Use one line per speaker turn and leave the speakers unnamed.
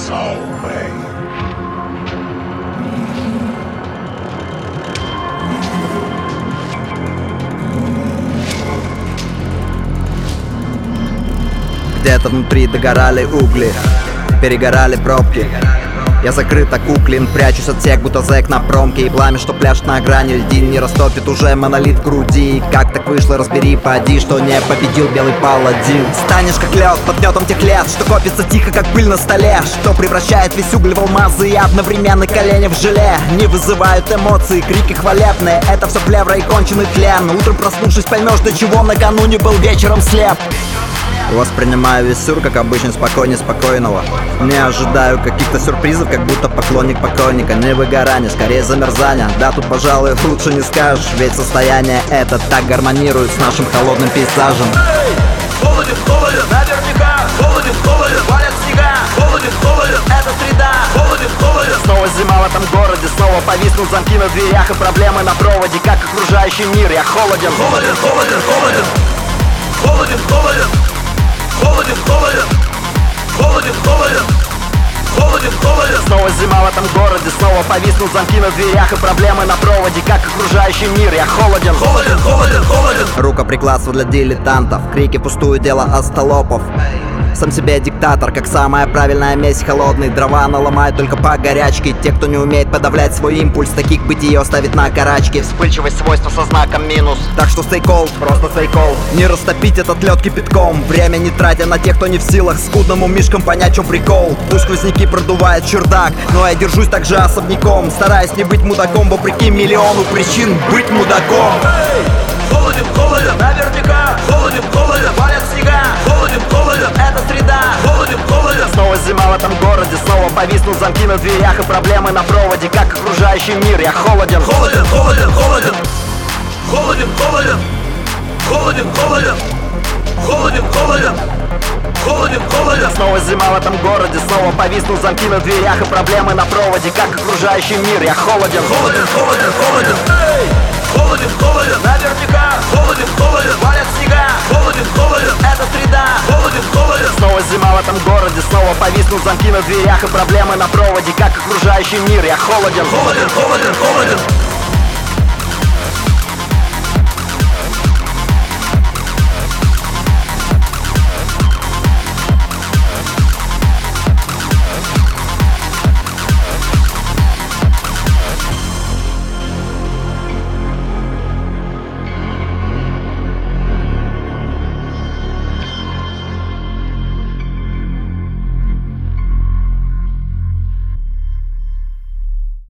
Где-то внутри догорали угли, перегорали пробки. Я закрыто куклен, прячусь от всех, будто зэк на промке. И пламя, что пляшет на грани льдин, не растопит уже монолит в груди. Как так вышло, разбери, поди, что не победил белый паладин. Станешь как лед под гнетом тех лет, что копится тихо, как пыль на столе, что превращает весь уголь в алмазы и одновременно колени в желе. Не вызывают эмоции, крики хвалебные, это все плевра и конченый тлен. Утром проснувшись, поймешь, до чего накануне был вечером слеп. Воспринимаю весь сюр, как обычно, спокойнее спокойного. Не ожидаю каких-то сюрпризов, как будто поклонник покойника. Не выгорание, скорее замерзание. Да, тут, пожалуй, лучше не скажешь, ведь состояние это так гармонирует с нашим холодным пейзажем.
Холоден, холоден, наверняка. Холоден, холоден, валят снега. Холоден, холоден, это среда. Холоден, холоден.
Снова зима в этом городе, снова повиснут замки на дверях и проблемы на проводе, как окружающий мир. Я холоден.
Холоден, холоден, холоден. Холоден, холоден. Холоден, холоден, холоден, холоден, холоден, холоден.
Снова зима в этом городе, снова повиснут замки на дверях и проблемы на проводе, как окружающий мир. Я холоден.
Холоден, холоден, холоден.
Рукоприкладство для дилетантов, крики пустую дело остолопов. Сам себе диктатор, как самая правильная месть. Холодные дрова наломают только по горячке. Те, кто не умеет подавлять свой импульс, таких бытие оставит на карачке. Вспыльчивость свойства со знаком минус. Так что stay cold, просто stay cold. Не растопить этот лед кипятком, время не тратя на тех, кто не в силах скудному мишкам понять, чем прикол. Пусть сквозняки продувает чердак, но я держусь также особняком, стараясь не быть мудаком, вопреки миллиону причин быть мудаком.
Холоден, холоден, наверняка. Холоден, холоден, валят снега. Холоден, холоден, это среда. Холоден, холоден.
Снова зима в этом городе, снова повиснут замки на дверях и проблемы на проводе, как окружающий мир. Я холоден.
Холоден, холоден, холоден. Холоден, холоден. Холоден, холоден. Холоден, холоден. Холоден, холоден.
Снова зима в этом городе, снова повиснут замки на дверях и проблемы на проводе, как окружающий мир. Я холоден.
Холоден, холоден, холоден. Холоден, холоден, наверняка. Холоден, холоден, валят снега. Холоден, холоден, это среда. Холоден, холоден.
Снова зима в этом городе, снова повиснут замки на дверях и проблемы на проводе, как окружающий мир. Я холоден.
Холоден, холоден, холоден.